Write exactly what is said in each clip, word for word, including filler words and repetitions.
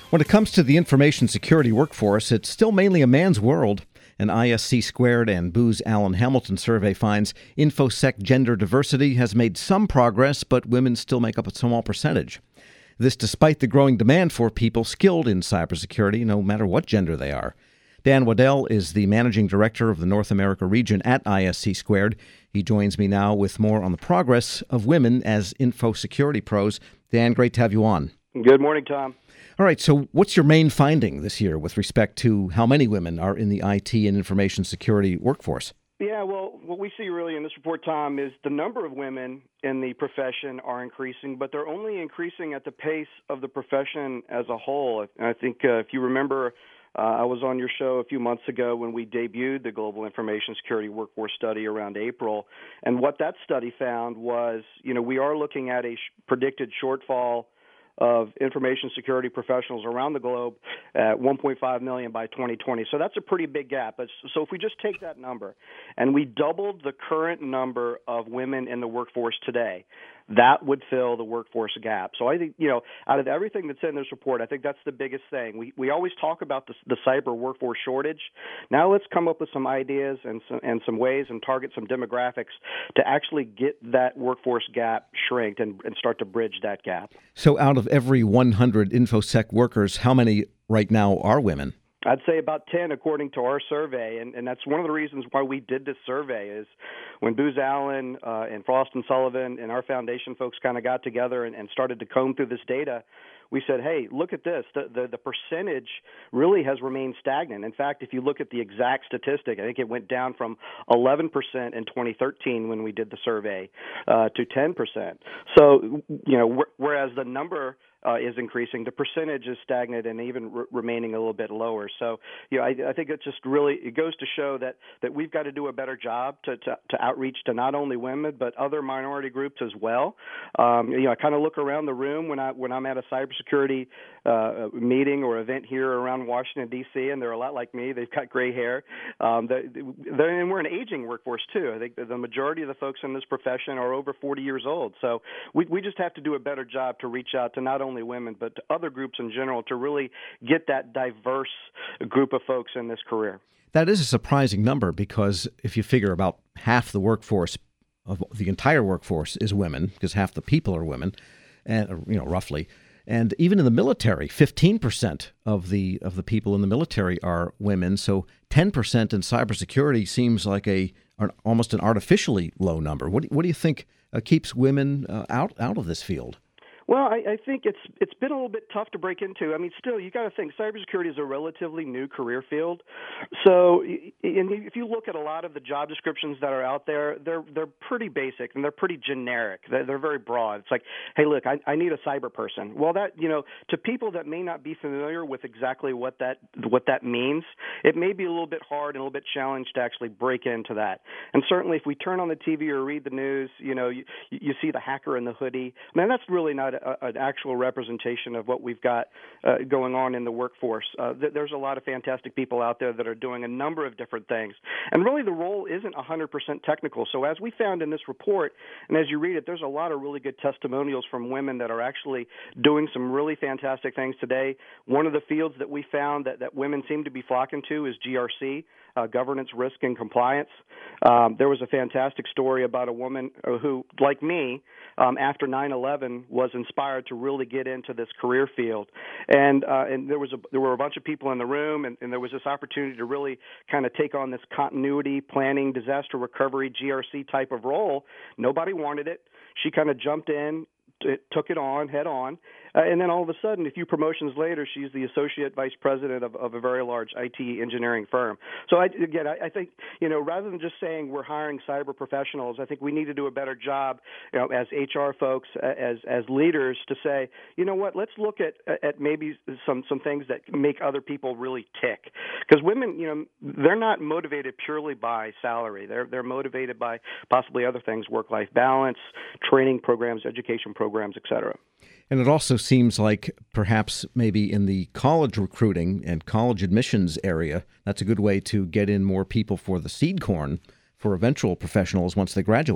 When it comes to the information security workforce, it's still mainly a man's world. An I S C Squared and Booz Allen Hamilton survey finds InfoSec gender diversity has made some progress, but women still make up a small percentage. This despite the growing demand for people skilled in cybersecurity, no matter what gender they are. Dan Waddell is the managing director of the North America region at I S C Squared. He joins me now with more on the progress of women as info security pros. Dan, great to have you on. Good morning, Tom. All right, so what's your main finding this year with respect to how many women are in the I T and information security workforce? Yeah, well, what we see really in this report, Tom, is the number of women in the profession are increasing, but they're only increasing at the pace of the profession as a whole. And I think uh, if you remember, uh, I was on your show a few months ago when we debuted the Global Information Security Workforce Study around April. And what that study found was, you know, we are looking at a sh- predicted shortfall of information security professionals around the globe at one point five million by twenty twenty. So that's a pretty big gap. So if we just take that number and we doubled the current number of women in the workforce today, that would fill the workforce gap. So I think, you know, out of everything that's in this report, I think that's the biggest thing. We we always talk about the, the cyber workforce shortage. Now let's come up with some ideas and some, and some ways and target some demographics to actually get that workforce gap shrinked and, and start to bridge that gap. So out of every one hundred InfoSec workers, how many right now are women? I'd say about ten, according to our survey, and, and that's one of the reasons why we did this survey is when Booz Allen uh, and Frost and Sullivan and our foundation folks kind of got together and, and started to comb through this data, we said, hey, look at this. The, the the percentage really has remained stagnant. In fact, if you look at the exact statistic, I think it went down from eleven percent in twenty thirteen when we did the survey uh, to ten percent. So, you know, wh- whereas the number Uh, is increasing, the percentage is stagnant and even re- remaining a little bit lower. So, you know, I, I think it just really it goes to show that, that we've got to do a better job to, to, to outreach to not only women but other minority groups as well. Um, you know, I kind of look around the room when I when I'm at a cybersecurity uh, meeting or event here around Washington D C, and they're a lot like me. They've got gray hair. Um, they, they're, and we're an aging workforce too. I think the majority of the folks in this profession are over forty years old. So we we just have to do a better job to reach out to not only only women, but to other groups in general to really get that diverse group of folks in this career. That is a surprising number because if you figure about half the workforce of the entire workforce is women, because half the people are women, and you know roughly, and even in the military, fifteen percent of the of the people in the military are women. So ten percent in cybersecurity seems like a an, almost an artificially low number. What do, what do you think uh, keeps women uh, out out of this field? Well, I, I think it's it's been a little bit tough to break into. I mean, still, you got to think cybersecurity is a relatively new career field. So, and if you look at a lot of the job descriptions that are out there, they're they're pretty basic and they're pretty generic. They're, they're very broad. It's like, hey, look, I, I need a cyber person. Well, that you know, to people that may not be familiar with exactly what that what that means, it may be a little bit hard and a little bit challenged to actually break into that. And certainly, if we turn on the T V or read the news, you know, you, you see the hacker in the hoodie. Man, that's really not A, an actual representation of what we've got uh, going on in the workforce. Uh, th- there's a lot of fantastic people out there that are doing a number of different things. And really the role isn't one hundred percent technical. So as we found in this report, and as you read it, there's a lot of really good testimonials from women that are actually doing some really fantastic things today. One of the fields that we found that, that women seem to be flocking to is G R C, uh, governance, risk, and compliance. Um, there was a fantastic story about a woman who, like me, um, after nine eleven was inspired to really get into this career field. And uh, and there was a, there were a bunch of people in the room, and, and there was this opportunity to really kind of take on this continuity, planning, disaster recovery, G R C type of role. Nobody wanted it. She kind of jumped in, t- took it on head on. Uh, and then all of a sudden, a few promotions later, she's the associate vice president of, of a very large I T engineering firm. So I, again, I, I think, you know, rather than just saying we're hiring cyber professionals, I think we need to do a better job, you know, as H R folks, as as leaders, to say, you know what, let's look at at maybe some some things that make other people really tick. Because women, you know, they're not motivated purely by salary. They're they're motivated by possibly other things: work-life balance, training programs, education programs, et cetera. And it also seems like perhaps maybe in the college recruiting and college admissions area, that's a good way to get in more people for the seed corn for eventual professionals once they graduate.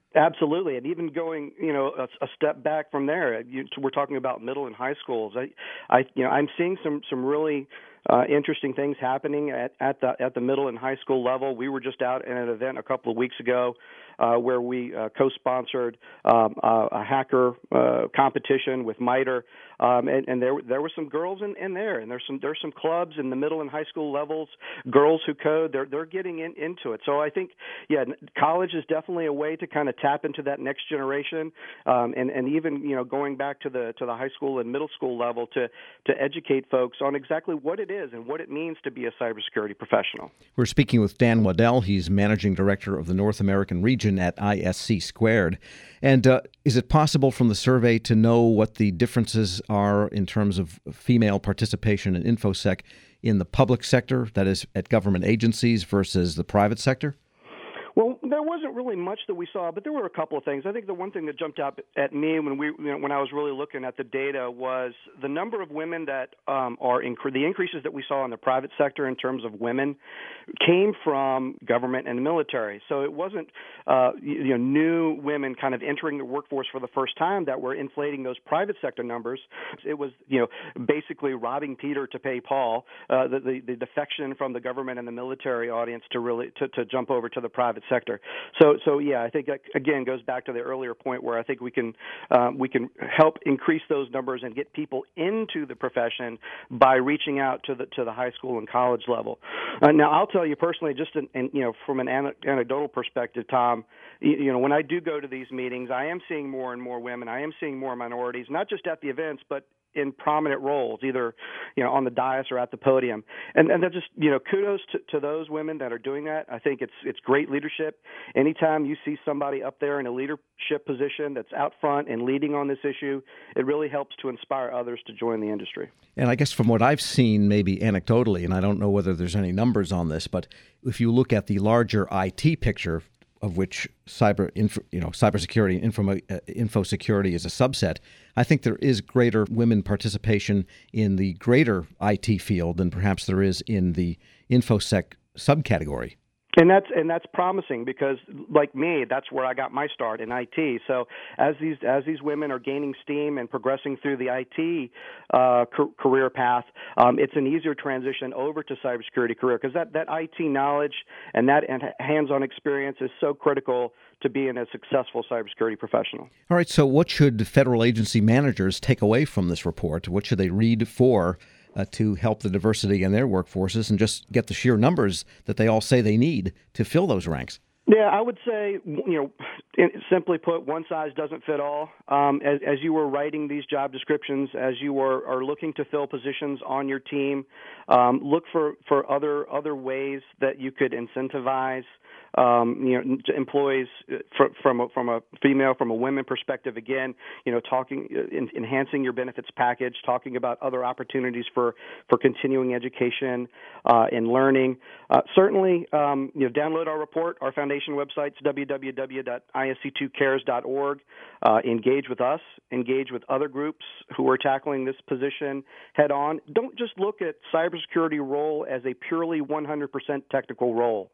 Absolutely, and even going, you know, a, a step back from there, you, we're talking about middle and high schools. I, I, you know, I'm seeing some some really uh, interesting things happening at, at the at the middle and high school level. We were just out at an event a couple of weeks ago uh, where we uh, co-sponsored um, a, a hacker uh, competition with MITRE, um, and, and there there were some girls in, in there, and there's some there's some clubs in the middle and high school levels, girls who code. They're they're getting in, into it. So I think, yeah, college is definitely a way to kind of tap into that next generation, um, and and even you know going back to the to the high school and middle school level to to educate folks on exactly what it is and what it means to be a cybersecurity professional. We're speaking with Dan Waddell. He's managing director of the North American region at I S C Squared. And uh, is it possible from the survey to know what the differences are in terms of female participation in InfoSec in the public sector, that is, at government agencies versus the private sector? Well, there wasn't really much that we saw, but there were a couple of things. I think the one thing that jumped out at me when we, you know, when I was really looking at the data was the number of women that um, are inc- the increases that we saw in the private sector in terms of women came from government and military. So it wasn't uh, you know new women kind of entering the workforce for the first time that were inflating those private sector numbers. It was you know basically robbing Peter to pay Paul, uh, the, the the defection from the government and the military audience to really to, to jump over to the private sector. So, so yeah, I think that, again, goes back to the earlier point where I think we can um, we can help increase those numbers and get people into the profession by reaching out to the to the high school and college level. Uh, now, I'll tell you personally, just in, in, you know, from an anecdotal perspective, Tom, you, you know, when I do go to these meetings, I am seeing more and more women. I am seeing more minorities, not just at the events, but in prominent roles, either you know on the dais or at the podium, and and that just you know kudos to, to those women that are doing that. I think it's it's great leadership. Anytime you see somebody up there in a leadership position that's out front and leading on this issue, it really helps to inspire others to join the industry. And I guess from what I've seen, maybe anecdotally, and I don't know whether there's any numbers on this, but if you look at the larger I T picture, of which cyber, info, you know, cybersecurity and info, uh, info security is a subset, I think there is greater women participation in the greater I T field than perhaps there is in the InfoSec subcategory. And that's and that's promising because, like me, that's where I got my start in I T. So as these as these women are gaining steam and progressing through the I T uh, ca- career path, um, it's an easier transition over to cybersecurity career because that, that I T knowledge and that and hands-on experience is so critical to being a successful cybersecurity professional. All right. So what should federal agency managers take away from this report? What should they read for? Uh, to help the diversity in their workforces and just get the sheer numbers that they all say they need to fill those ranks? Yeah, I would say, you know, simply put, one size doesn't fit all. Um, as, as you were writing these job descriptions, as you are, are looking to fill positions on your team, um, look for, for other other ways that you could incentivize Um, you know, employees from from a, from a female, from a women perspective. Again, you know, talking, in, enhancing your benefits package, talking about other opportunities for, for continuing education uh, and learning. Uh, certainly, um, you know, download our report. Our foundation website's w w w dot i s c two cares dot org. Uh, engage with us. Engage with other groups who are tackling this position head on. Don't just look at cybersecurity role as a purely one hundred percent technical role.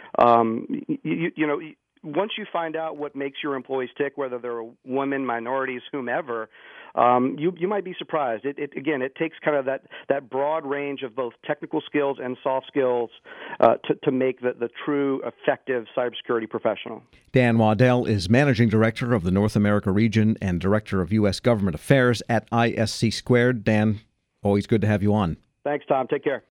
Um, you, you know, once you find out what makes your employees tick, whether they're women, minorities, whomever, um, you you might be surprised. It, it again, it takes kind of that, that broad range of both technical skills and soft skills uh, to to make the, the true effective cybersecurity professional. Dan Waddell is Managing Director of the North America region and Director of U S Government Affairs at I S C Squared. Dan, always good to have you on. Thanks, Tom. Take care.